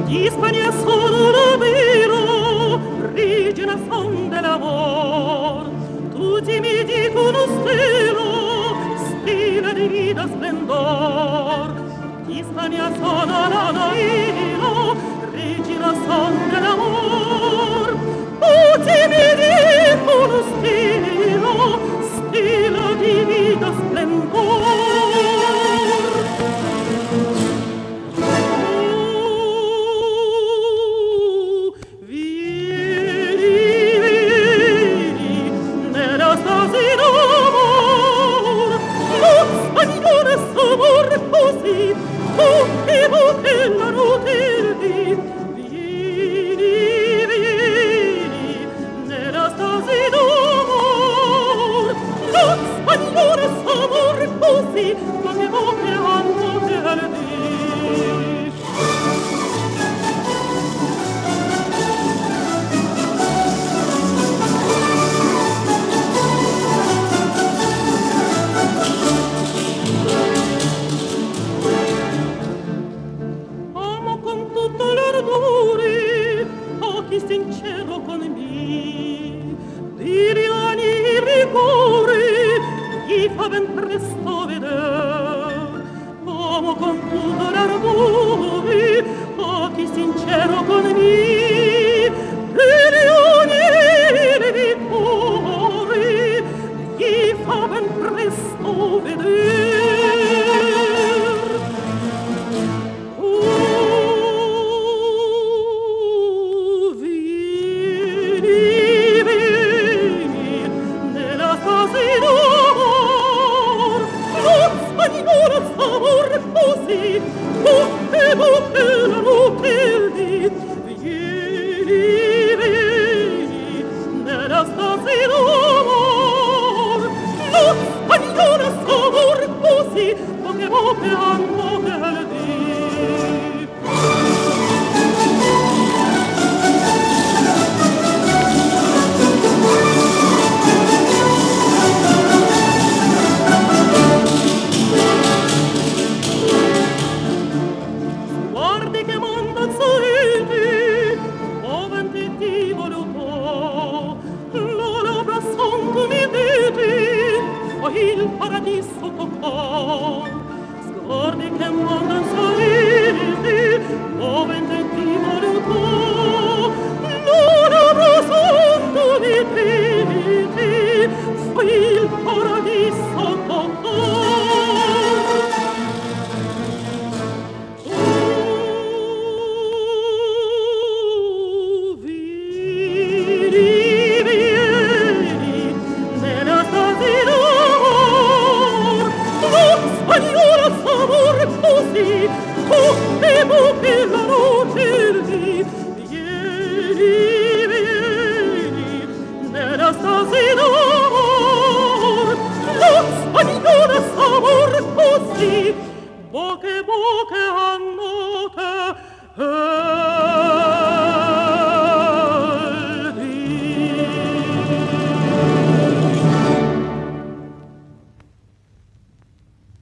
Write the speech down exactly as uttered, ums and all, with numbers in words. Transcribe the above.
Hispania sono vero, regina son dell'amor. Tutti mi dicono stelo, stella di vita splendor. Hispania sono l'anno, regina son dell'amor. Tutti mi dicono stelo, stella di vita splendor. Sincero con me, di riani il rigore, gli fa ben presto vedere, amo con tutto l'ardore, oh chi sincero con me, di riani il rigore, gli fa ben presto vedere. Il paradiso toccò, scordi che mondo sorridi, dove ti voluto, non avrò sonno di te, fu il paradiso toccò. Poche poche hanno